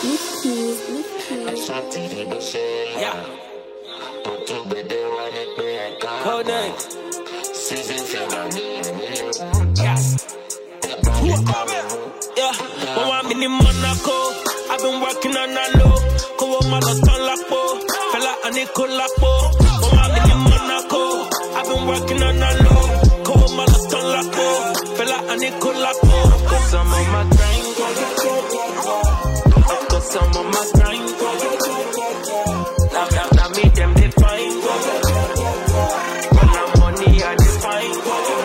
Yeah. Code name. Yeah. Oh, I'm in Monaco. I've been working on a low. Go on my lapo. Fella and Nicolapo. Oh, I'm in Monaco. I've been working on a low. Go on my lapo. Fella and Nicolapo. Cause I'm on my grind. Cause I'm on my grind. Now me them define. When I'm money I define.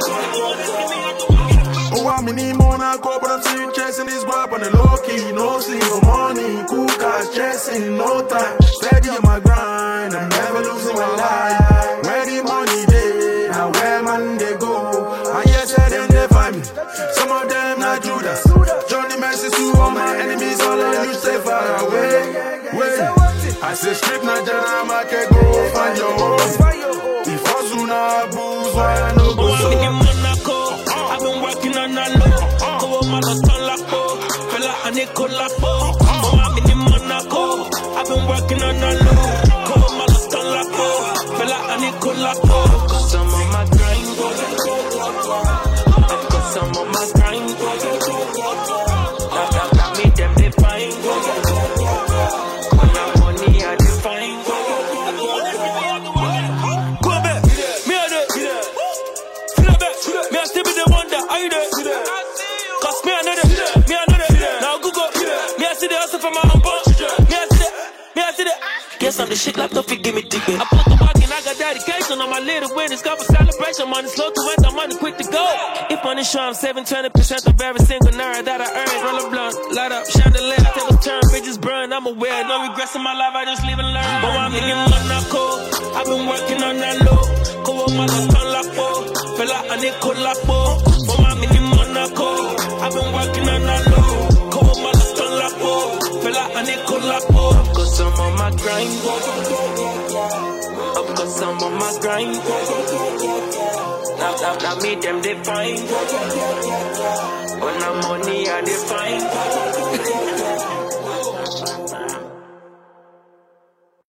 Oh, I'm in Monaco, but I'm still chasing this guap on the low key. No sleep, no money, cool cars, chasing, no time. Steady on my grind, I'm never losing my life. Where the money day, now where man they go. And yes, then they find me. Some of them not Judas. Johnny Messi to all my enemies, all of you stay far away. I say strip na jana, I can go find your home. If I soon I booze, why I no go so? I'm in Monaco, I've been working on a low. Go on my lapo, fella and Nicolapo. Oh, I'm in Monaco, I've been working on a low. Go on my lapo, fella and Nicolapo. Cause I'm on my grind. Cause I'm on my grind. Now me them define. Yes, I'm the shit like don't forgive me ticket. I put the walk in, I got dedication on my little winners. Got for celebration, money slow to rent, I'm money quick to go. If money show, I'm 720% of every single nerd that I earn. Roll a blunt, light up, chandelier, tables turn, bridges burn. I'm aware, no regrets in my life, I just live and learn. But I'm in Monaco, I've been working on that low. Go on my lapo, fella and Nicolapo. But I'm in Monaco, I've been working on that low. Go on my lapo, fella and Nicolapo. Cause I'm on my grind. Of course I'm on my grind. Now me them define. When I'm money I define.